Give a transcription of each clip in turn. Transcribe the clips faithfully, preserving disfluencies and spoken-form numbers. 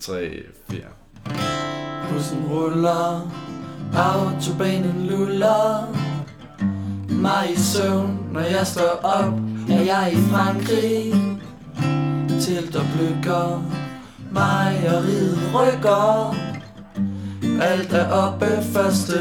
tre, fire. Bussen ruller, autobanen luller mig i søvn, når jeg står op, er jeg i Frankrig. Telt og blykker, mejeriet rykker. Alt er oppe første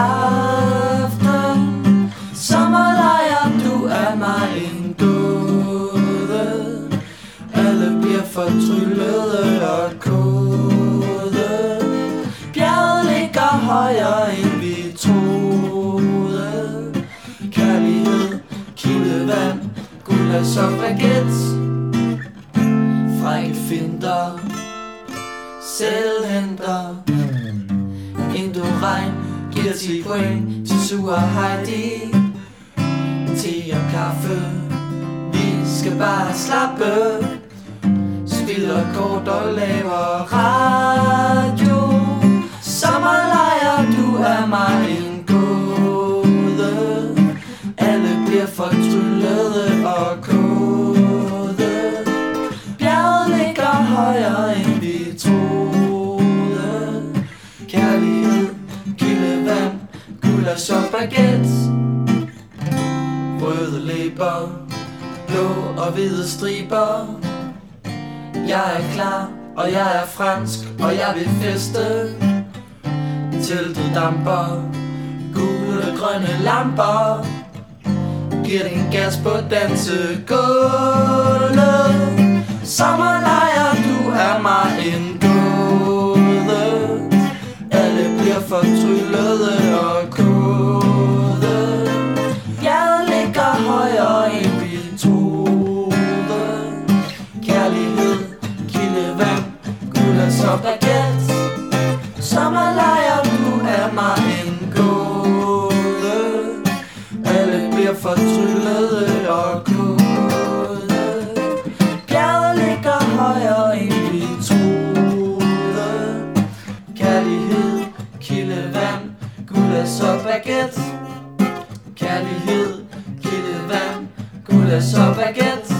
aften. Sommerlejr, du er mig en gåde. Alle bliver fortryllede og kode. Bjerget ligger højere end vi troede. Kærlighed, kildevand, gullasch og baguette. Frække finter, selvhenter. Indoregn giver ti point til sur Heidi. Te og kaffe, vi skal bare slappe. Spiller kort og laver radio. Sommerlejr, du er mig en gåde. Alle bliver fortryllede og kode. Bjerget ligger højere end vi troede. Kærlighed, kildevand, gullasch og baguette. Røde læber, blå og hvide striber. Jeg er klar, og jeg er fransk, og jeg vil feste. Teltet damper, gule og grønne lamper. Giver den gas på dansegulvet. Sommerlejr, du er mig en gåde. Alle bliver fortryllede og kode. Bjerget ligger højere end vi troede. Kærlighed, kildevand, gullasch og baguette. Sommerlejr, du er mig en gåde. Alle bliver fortryllede og kode. Bjerget ligger højere end vi troede. Kærlighed, kildevand, gullasch og baguette. Kærlighed, kildevand, gullasch og baguette.